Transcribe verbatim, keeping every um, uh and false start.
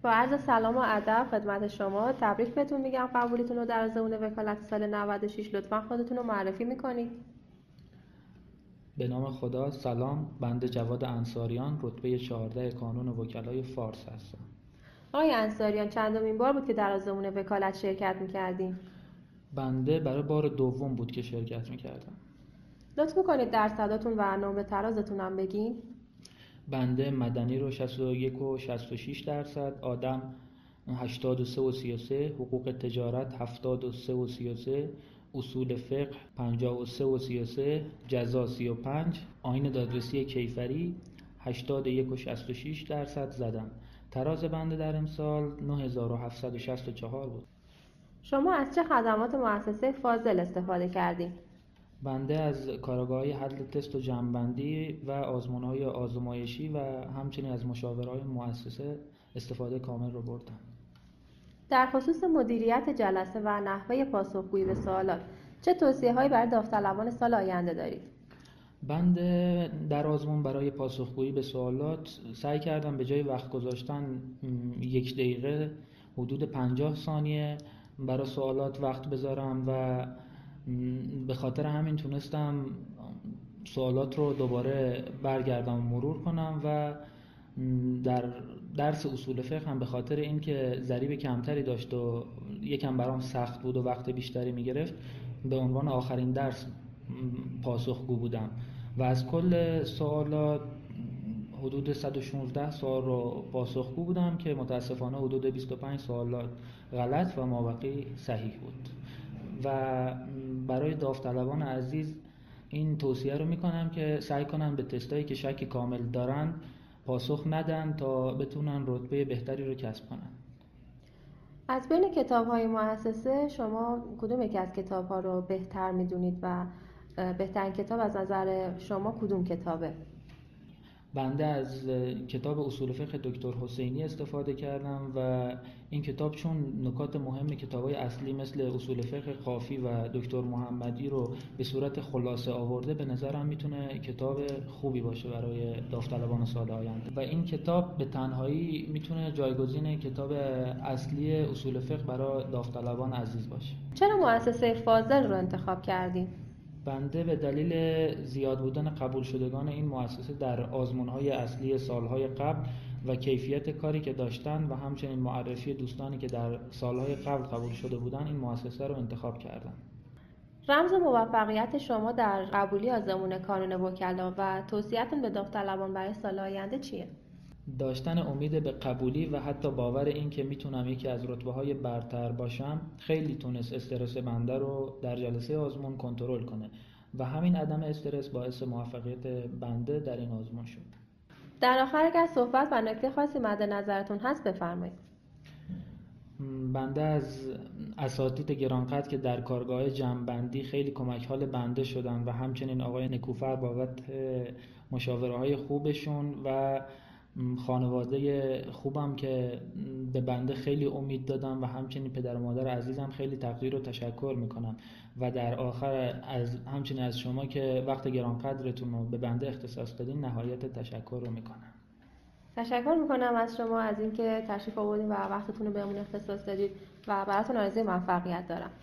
با عرض سلام و ادب خدمت شما، تبریک بهتون میگم قبولیتون رو در آزمون وکالت سال نود و شش. لطفاً خودتون رو معرفی میکنید. به نام خدا. سلام، بنده جواد انصاریان، رتبه چهارده کانون وکلای فارس هستم. آقای انصاریان، چندمین بار بود که در آزمون وکالت شرکت میکردین؟ بنده برای بار دوم بود که شرکت میکردم. لطف میکنید درصداتون و نمره ترازتون هم بگین؟ بنده مدنی رو شصت و یک و شصت و شش درصد، آدم هشتاد و سه و سی و سه، حقوق تجارت هفتاد و سه و سی و سه، اصول فقه پنجاه و سه و سی و سه، جزا سی و پنج، آیین دادرسی کیفری هشتاد و یک و شصت و شش درصد زدم. تراز بنده در امسال نه هزار و هفتصد و شصت و چهار بود. شما از چه خدمات مؤسسه فاضل استفاده کردین؟ بنده از کارآگاه‌های حل تست و جمع‌بندی و آزمون‌های آزمایشی و همچنین از مشاوره‌های مؤسسه استفاده کامل رو بردم. در خصوص مدیریت جلسه و نحوه پاسخگویی به سوالات چه توصیه‌هایی برای داوطلبان سال آینده دارید؟ بنده در آزمون برای پاسخگویی به سوالات سعی کردم به جای وقت گذاشتن یک دقیقه حدود پنجاه ثانیه برای سوالات وقت بذارم و به خاطر همین تونستم سوالات رو دوباره برگردم و مرور کنم و در درس اصول فقه هم به خاطر اینکه ضریب کمتری داشت و یکم برام سخت بود و وقت بیشتری میگرفت، به عنوان آخرین درس پاسخگو بودم و از کل سوالات حدود صد و شانزده سوال رو پاسخگو بودم که متاسفانه حدود بیست و پنج سوالات غلط و مابقی صحیح بود. و برای داوطلبان عزیز این توصیه رو میکنم که سعی کنن به تستایی که شک کامل دارن پاسخ ندن تا بتونن رتبه بهتری رو کسب کنن. از بین کتاب‌های مؤسسه شما کدوم یکی از کتاب‌ها رو بهتر می‌دونید و بهترین کتاب از نظر شما کدوم کتابه؟ بنده از کتاب اصول فقه دکتر حسینی استفاده کردم و این کتاب چون نکات مهم کتاب‌های اصلی مثل اصول فقه قافی و دکتر محمدی رو به صورت خلاصه آورده، به نظرم میتونه کتاب خوبی باشه برای داوطلبان سال آینده و این کتاب به تنهایی میتونه جایگزین کتاب اصلی اصول فقه برای داوطلبان عزیز باشه. چرا مؤسسه فاضل رو انتخاب کردین؟ بنده به دلیل زیاد بودن قبول شدگان این مؤسسه در آزمون‌های اصلی سالهای قبل و کیفیت کاری که داشتن و همچنین معرفی دوستانی که در سالهای قبل قبول شده بودن این مؤسسه رو انتخاب کردم. رمز موفقیت شما در قبولی آزمون کانون وکلا و توصیه‌تون به داوطلبان برای سال آینده چیه؟ داشتن امید به قبولی و حتی باور این که میتونم یکی از رتبه‌های برتر باشم خیلی تونست استرس بنده رو در جلسه آزمون کنترل کنه و همین عدم استرس باعث موفقیت بنده در این آزمون شد. در آخر اگر صحبت و نکته خاصی مد نظرتون هست بفرمایید. بنده از اساتید گرانقدر که در کارگاه جمع‌بندی خیلی کمک حال بنده شدن و همچنین آقای نکوفر بابت مشاوره‌های خوبشون و خانواده خوبم که به بنده خیلی امید دادن و همچنین پدر و مادر عزیزم خیلی تقدیر و تشکر میکنم و در آخر از همچنین از شما که وقت گرانقدرتون رو به بنده اختصاص دادین نهایت تشکر رو میکنم. تشکر میکنم از شما از اینکه تشریف آوردین و وقتتون رو بهمون اختصاص دادید و براتون آرزوی موفقیت دارم.